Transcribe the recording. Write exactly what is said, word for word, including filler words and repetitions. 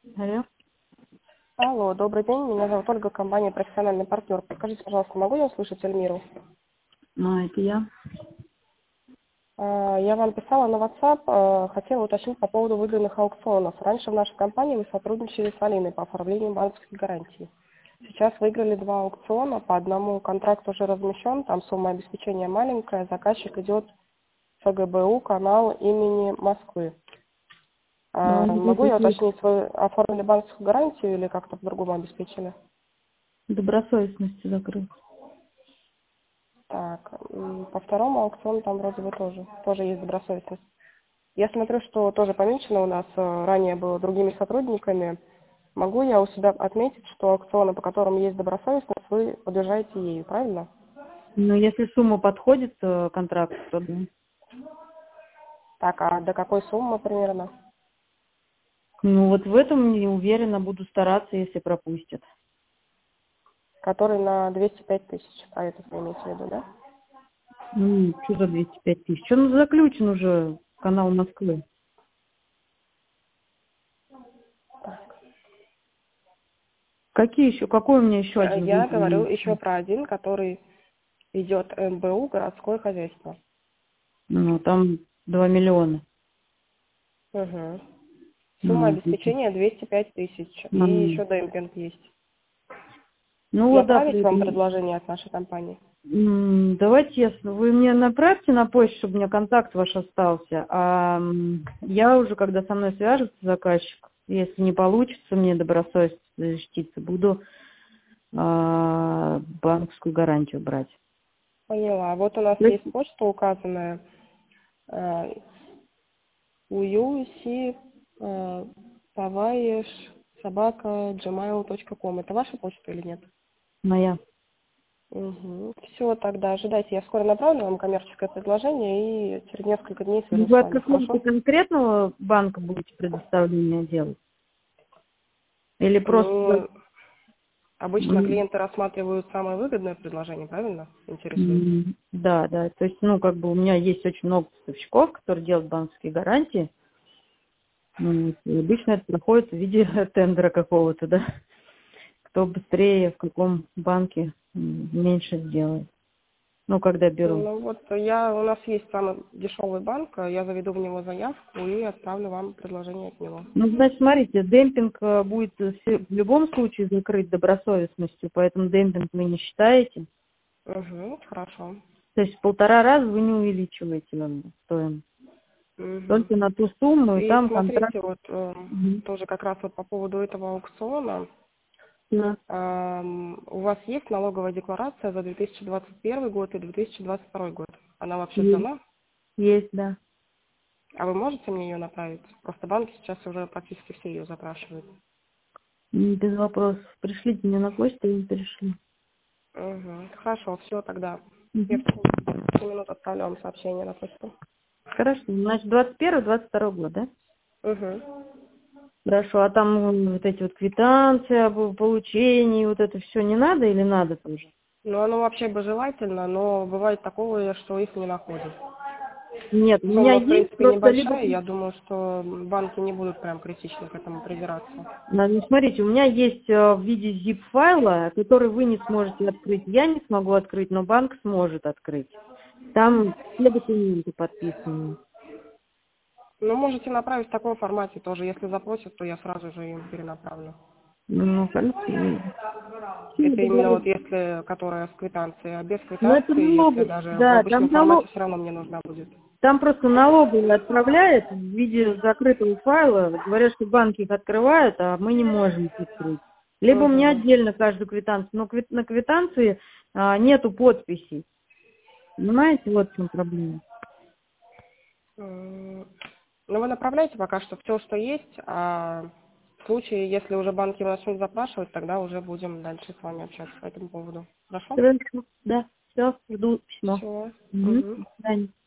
Алло. Алло, добрый день. Меня зовут Ольга, компания «Профессиональный партнер». Подскажите, пожалуйста, могу я услышать Эльмиру? А, это я. А, Я вам писала на WhatsApp, а, хотела уточнить по поводу выигранных аукционов. Раньше в нашей компании мы сотрудничали с Алиной по оформлению банковских гарантий. Сейчас выиграли два аукциона, по одному контракт уже размещен, там сумма обеспечения маленькая, заказчик идет в ФГБУ, канал имени Москвы. Ну, А, это Могу я такие уточнить, вы оформили банковскую гарантию или как-то по-другому обеспечили? добросовестности закрыл. Так, м, по второму аукциону там вроде бы тоже, тоже есть добросовестность. Я смотрю, что тоже помечено у нас, э, ранее было другими сотрудниками. Могу я у себя отметить, что аукционы, по которым есть добросовестность, вы поддержаете ею, правильно? Но если сумма подходит э, контракт, то да. Так, а до какой суммы примерно? Ну вот в этом не уверена, буду стараться, если пропустят. Который на двести пять тысяч, а это вы имеете в виду, да? Ну, что за двести пять тысяч? Он заключен уже, канал Москвы. Какие еще, какой у меня еще Э, один Я говорю выиграл? еще про один, который идет МБУ, городское хозяйство. Ну, там два миллиона. Угу. Сумма Ну, вот эти. обеспечения двести пять тысяч. И М. еще демпинг есть. Ну вот да, Направить при вам этом. предложение от нашей компании? М, Давайте, если вы мне направьте на почту, чтобы у меня контакт ваш остался, а м, я уже, когда со мной свяжется заказчик, если не получится мне добросовестно защититься, буду а, банковскую гарантию брать. Поняла. Вот у нас То есть, есть почта указанная э, уюси э, паваеш собака gmail точка ком. Это ваша почта или нет? моя. Угу. Все, тогда ожидайте. Я скоро направлю вам коммерческое предложение и через несколько дней свяжусь Вы с от вами. какого-то Хорошо? конкретного банка будете предоставление делать? Или просто... Ну, обычно м, клиенты рассматривают самое выгодное предложение, правильно? Интересуются. м, Да, да, то есть, ну, как бы у меня есть очень много поставщиков, которые делают банковские гарантии. Ну, и обычно это проходит в виде тендера какого-то, да. Кто быстрее, в каком банке м, меньше сделает. Ну, когда беру. Ну вот я, у нас есть самый дешевый банк, я заведу в него заявку и отправлю вам предложение от него. Ну, значит, смотрите, демпинг э, будет э, все- в любом случае закрыть добросовестностью, поэтому демпинг вы не считаете. Угу, хорошо. То есть в полтора раза вы не увеличиваете вам стоимость. Угу. Только на ту сумму, и И там контракт. смотрите, вот э, Мгм. тоже как раз вот по поводу этого аукциона, Да. эм, у вас есть налоговая декларация за две тысячи двадцать первый год и две тысячи двадцать второй год. Она вообще Есть, сдана? есть, да. А вы можете мне ее направить? Просто банки сейчас уже практически все ее запрашивают. М, Без вопросов. Пришлите мне на почту, я вам перешлю. Угу. Хорошо, все тогда. Я в Мгм. течение пяти минут отправлю вам сообщение на почту. Хорошо. Значит, двадцать первый двадцать второй год, да? Угу. Хорошо, а там м, вот эти вот квитанции об получении, вот это все не надо или надо тоже? Ну, оно вообще бы желательно, но бывает такое, что их не находят. Нет, у меня Сумма, в есть принципе, просто либо... небольшая, я думаю, что банки не будут прям критично к этому придираться. На- ну, смотрите, у меня есть э, в виде zip-файла, который вы не сможете открыть, я не смогу открыть, но банк сможет открыть. Там все документы подписаны. Ну, можете направить в таком формате тоже. Если запросят, то я сразу же им перенаправлю. Ну, хорошо. Всё, Это именно договорились. вот если, которая с квитанцией, а без Ну, это квитанции, если налог, даже в да, там обычном формате, налог, все равно мне нужна будет. там просто налоговый отправляет в виде закрытого файла, говорят, что банки их открывают, а мы не можем их открыть. Либо у меня Угу. отдельно каждую квитанцию, но квит- на квитанции а, нету подписей. Понимаете, вот в чем проблема. Ну, вы направляйте пока что все, что есть, а в случае, если уже банки начнут запрашивать, тогда уже будем дальше с вами общаться по этому поводу. Хорошо? Хорошо, да, все, жду письмо. Все. Угу. Угу. До свидания.